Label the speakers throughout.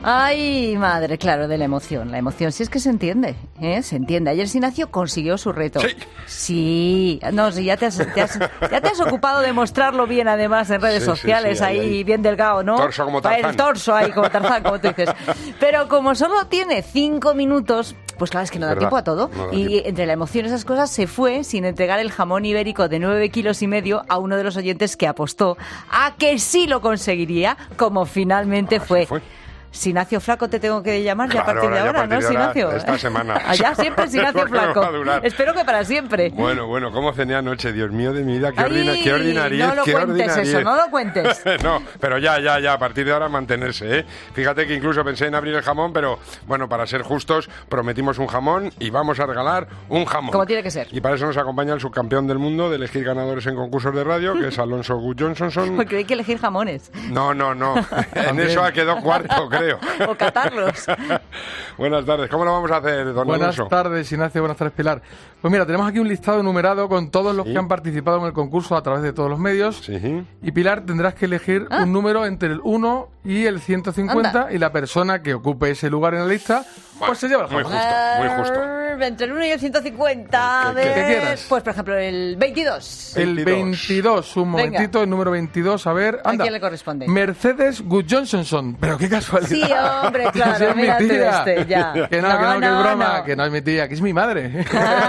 Speaker 1: Ay, madre, claro, de la emoción. La emoción sí es que se entiende, ¿eh? Se entiende. Ayer Sinacio consiguió su reto.
Speaker 2: Sí.
Speaker 1: Sí. No, sí, ya te has ocupado de mostrarlo bien, además, en redes sociales,
Speaker 2: sí,
Speaker 1: ahí bien delgado, ¿no?
Speaker 2: Torso como Tarzán.
Speaker 1: El torso ahí como Tarzán, como tú dices. Pero como solo tiene 5 minutos, pues claro, es que no da tiempo a todo.
Speaker 2: No da
Speaker 1: y
Speaker 2: tiempo.
Speaker 1: entre la emoción y esas cosas se fue sin entregar el jamón ibérico de 9,5 kilos a uno de los oyentes que apostó a que sí lo conseguiría, como finalmente fue. Sinacio Flaco te tengo que llamar ya a partir de ahora, ¿no, Sinacio?
Speaker 2: Esta semana.
Speaker 1: Allá siempre Sinacio Flaco. Espero que para siempre.
Speaker 2: Bueno, ¿cómo cené anoche? Dios mío de mi vida, qué ordinariedad.
Speaker 1: No lo cuentes eso, no lo cuentes.
Speaker 2: No, pero ya, a partir de ahora mantenerse, ¿eh? Fíjate que incluso pensé en abrir el jamón, pero bueno, para ser justos, prometimos un jamón y vamos a regalar un jamón.
Speaker 1: Como tiene que ser.
Speaker 2: Y para eso nos acompaña el subcampeón del mundo de elegir ganadores en concursos de radio, que es Alonso Good Johnson.
Speaker 1: Porque hay que elegir jamones.
Speaker 2: No. En eso quedó cuarto, creo.
Speaker 1: O catarlos.
Speaker 2: Buenas tardes. ¿Cómo lo vamos a hacer, don Alonso?
Speaker 3: Buenas tardes, Ignacio. Buenas tardes, Pilar. Pues mira, tenemos aquí un listado enumerado con todos los que han participado en el concurso a través de todos los medios. Sí. Y Pilar, tendrás que elegir un número entre el 1 y el 150. Anda. Y la persona que ocupe ese lugar en la lista, pues se lleva el jamón.
Speaker 2: Muy justo.
Speaker 1: Entre el 1 y el 150.
Speaker 2: ¿Qué
Speaker 3: quieras?
Speaker 1: Pues, por ejemplo, el 22.
Speaker 3: El 22. Un momentito,
Speaker 1: Venga.
Speaker 3: El número 22. A ver, anda.
Speaker 1: ¿A quién le corresponde?
Speaker 3: Mercedes Good Johnson. Pero qué casualidad.
Speaker 1: Sí, hombre, claro.
Speaker 3: Si es mi
Speaker 1: Mira tú
Speaker 3: tía.
Speaker 1: ya.
Speaker 3: Que no, que es broma. Que no es mi tía, que es mi madre.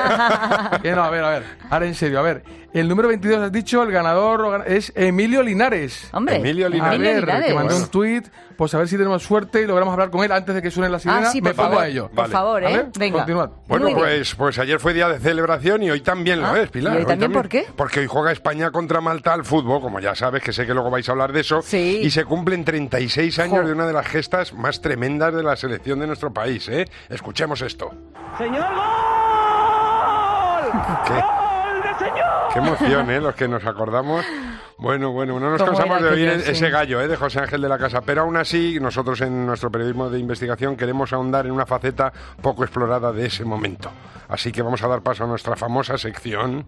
Speaker 3: Que no, a ver. Ahora en serio, a ver. El número 22 has dicho, el ganador es Emilio Linares.
Speaker 1: Hombre,
Speaker 2: Emilio Linares.
Speaker 3: A ver,
Speaker 1: Linares.
Speaker 3: que mandó un tuit, pues a ver si tenemos suerte y logramos hablar con él antes de que suene la sirena.
Speaker 1: Sí,
Speaker 3: me
Speaker 1: por
Speaker 3: pongo
Speaker 1: favor,
Speaker 3: a ello.
Speaker 1: Por favor,
Speaker 3: ¿Vale?
Speaker 1: Venga.
Speaker 3: Continuad.
Speaker 2: Bueno,
Speaker 1: Muy bien.
Speaker 2: pues ayer fue día de celebración y hoy también lo es, Pilar.
Speaker 1: ¿Y hoy también por qué?
Speaker 2: Porque hoy juega España contra Malta al fútbol, como ya sabes, que sé que luego vais a hablar de eso.
Speaker 1: Sí.
Speaker 2: Y se cumplen 36 años de una de las gestas más tremendas de la selección de nuestro país, ¿eh? Escuchemos esto.
Speaker 4: ¡Señor gol!
Speaker 2: ¿Qué?
Speaker 4: ¡Gol de señor!
Speaker 2: Qué emoción, ¿eh? Los que nos acordamos. Bueno, no nos
Speaker 1: ¿Cómo
Speaker 2: cansamos
Speaker 1: era
Speaker 2: de oír
Speaker 1: aquello? Sí.
Speaker 2: ese gallo, de José Ángel de la Casa. Pero aún así, nosotros en nuestro periodismo de investigación queremos ahondar en una faceta poco explorada de ese momento. Así que vamos a dar paso a nuestra famosa sección...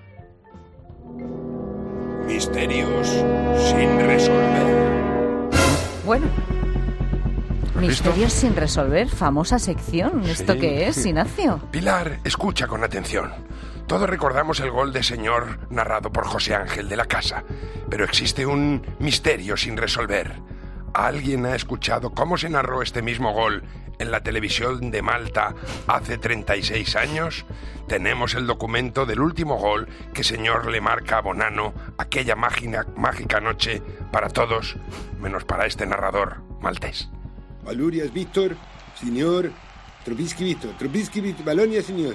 Speaker 5: Misterios sin resolver.
Speaker 1: Bueno.
Speaker 2: ¿Has visto?
Speaker 1: Misterios sin resolver, famosa sección. ¿Esto
Speaker 2: Sí.
Speaker 1: qué es, Ignacio?
Speaker 2: Pilar, escucha con atención. Todos recordamos el gol de señor narrado por José Ángel de la Casa, pero existe un misterio sin resolver. ¿Alguien ha escuchado cómo se narró este mismo gol en la televisión de Malta hace 36 años? Tenemos el documento del último gol que señor le marca a Bonano aquella mágica noche para todos, menos para este narrador maltés.
Speaker 6: Valurias Víctor, signor, Trubisky Víctor, Balonia signor,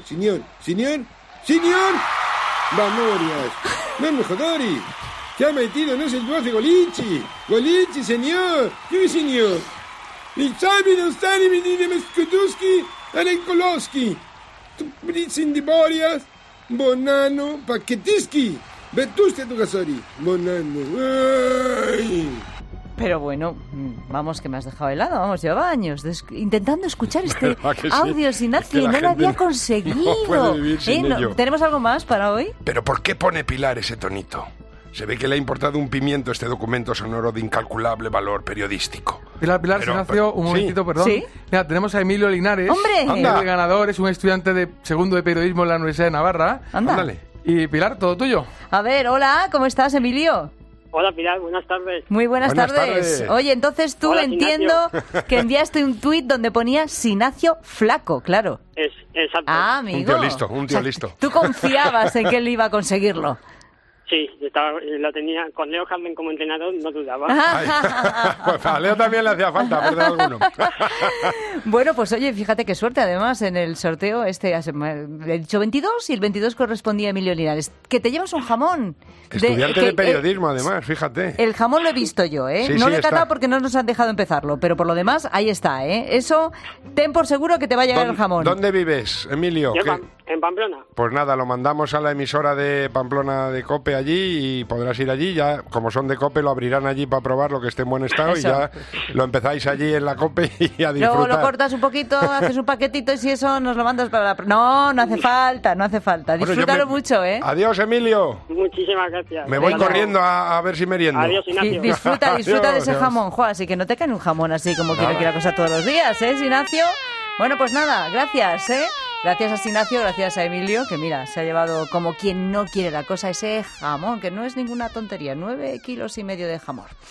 Speaker 6: Valurias, non me jodori, che ha metido no sé el 12 Golici, señor, ¿qué señor? Il Sabi non stani menine Meskutuski, Arenkolowski, Brizin di Borias, Bonano, Paquetiski, Vetuste tu Gasori, Bonano, ay.
Speaker 1: Pero bueno, vamos, que me has dejado helado. Vamos, llevaba años intentando escuchar este
Speaker 2: ¿Verdad que sí?
Speaker 1: audio, Sinacio,
Speaker 2: Es que
Speaker 1: y
Speaker 2: la
Speaker 1: no lo
Speaker 2: gente
Speaker 1: había
Speaker 2: no
Speaker 1: conseguido.
Speaker 2: puede vivir sin ello.
Speaker 1: ¿Tenemos algo más para hoy?
Speaker 2: ¿Pero por qué pone Pilar ese tonito? Se ve que le ha importado un pimiento este documento sonoro de incalculable valor periodístico.
Speaker 3: Pilar, Ignacio, un
Speaker 2: sí.
Speaker 3: momentito, perdón.
Speaker 1: ¿Sí?
Speaker 3: Mira, tenemos a Emilio Linares.
Speaker 1: ¡Hombre!
Speaker 2: Anda.
Speaker 3: El ganador es un estudiante de segundo de periodismo en la Universidad de Navarra.
Speaker 1: Anda.
Speaker 2: Ándale.
Speaker 3: Y Pilar, todo tuyo.
Speaker 1: A ver, hola, ¿cómo estás, Emilio?
Speaker 4: Hola, Pilar, buenas tardes.
Speaker 1: Muy buenas tardes. Oye, entonces tú
Speaker 4: Hola,
Speaker 1: entiendo que enviaste un tuit donde ponía Sinacio Flaco, claro.
Speaker 4: Exacto.
Speaker 1: Ah, amigo.
Speaker 2: Un tío listo.
Speaker 1: Tú confiabas en que él iba a conseguirlo.
Speaker 4: Sí, lo tenía con Leo Carmen como entrenador, no dudaba.
Speaker 2: Ay, pues a Leo también le hacía falta, perder alguno.
Speaker 1: Bueno, pues oye, fíjate qué suerte, además, en el sorteo he dicho 22 y el 22 correspondía a Emilio Linares. Que te llevas un jamón.
Speaker 2: Estudiante de periodismo, además, fíjate.
Speaker 1: El jamón lo he visto yo, ¿eh?
Speaker 2: Sí,
Speaker 1: no
Speaker 2: sí,
Speaker 1: lo he catado
Speaker 2: está.
Speaker 1: porque no nos han dejado empezarlo, pero por lo demás, ahí está, ¿eh? Eso, ten por seguro que te va a llegar el jamón.
Speaker 2: ¿Dónde vives, Emilio?
Speaker 4: Yo en Pamplona.
Speaker 2: Pues nada, lo mandamos a la emisora de Pamplona de COPE allí y podrás ir allí. Ya, como son de COPE, lo abrirán allí para probar lo que esté en buen estado. Eso. Y ya lo empezáis allí en la COPE y a disfrutar.
Speaker 1: Luego lo cortas un poquito, haces un paquetito y si eso nos lo mandas para la... No hace falta, no hace falta. Disfrútalo mucho, ¿eh?
Speaker 2: Adiós, Emilio.
Speaker 4: Muchísimas gracias.
Speaker 2: Me voy corriendo a ver si meriendo.
Speaker 4: Adiós, Ignacio.
Speaker 1: Disfruta de ese jamón, Juan, así que no te cae un jamón así como quiero que la cosa todos los días, ¿eh, Ignacio? Bueno, pues nada, gracias, ¿eh? Gracias a Ignacio, gracias a Emilio, que mira, se ha llevado como quien no quiere la cosa ese jamón, que no es ninguna tontería, 9,5 kilos de jamón.